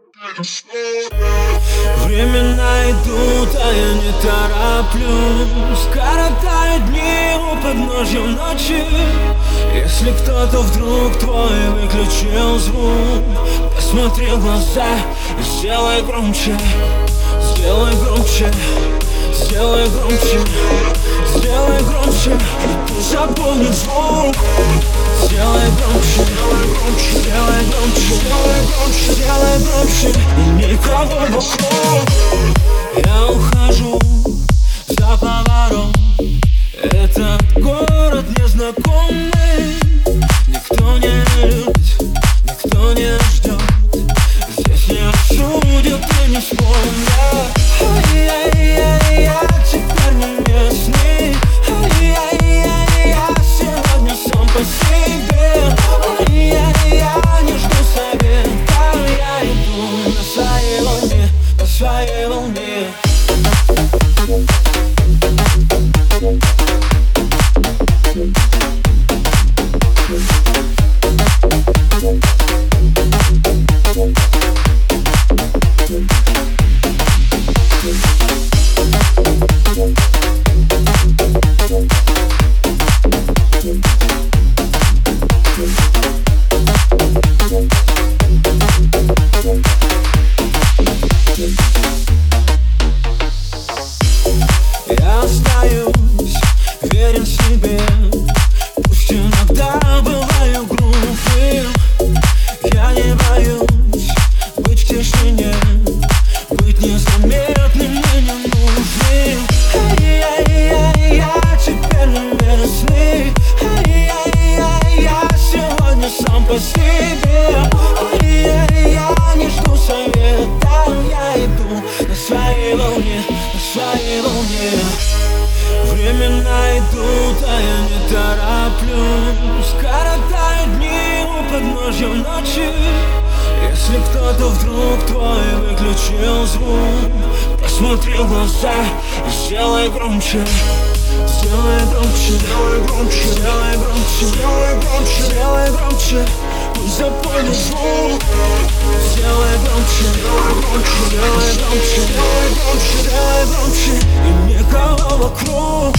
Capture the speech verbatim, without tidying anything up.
Времена идут, а я не тороплюсь. Коротаю дни у подножья ночи. Если кто-то вдруг твой выключил звук, посмотри в глаза и сделай громче. Сделай громче, сделай громче, сделай громче. Ты запомни звук. Сделай громче, сделай громче, сделай громче, сделай громче. И никого вокруг. Я ухожу за поворот. Этот город незнакомый. Никто не любит, никто не ждет. Здесь не осудят и не вспомнят. Ай-яй-яй, я теперь не местный. Ай-яй-яй, я сегодня сам по себе. Ай-яй-яй, я не жду совета. Я иду на своей волне, на своей волне. Я остаюсь верен себе. Пусть иногда бываю грубым. Я не боюсь быть в тишине, быть незаметным и ненужным. Ай-яй-яй, я теперь не местный. Ай-яй-яй, я сегодня сам по себе. Ай-яй, я не жду совета. Я иду на своей волне, на своей волне. Времена идут, а я не тороплюсь. Коротаю дни у подножья ночи. Если кто-то вдруг твой выключил звук, посмотри в глаза и сделай громче. Сделай громче, сделай громче, сделай громче, сделай громче, сделай громче. Пусть запомни звук. Сделай громче, сделай громче, сделай громче, сделай громче, сделай громче. И никого вокруг.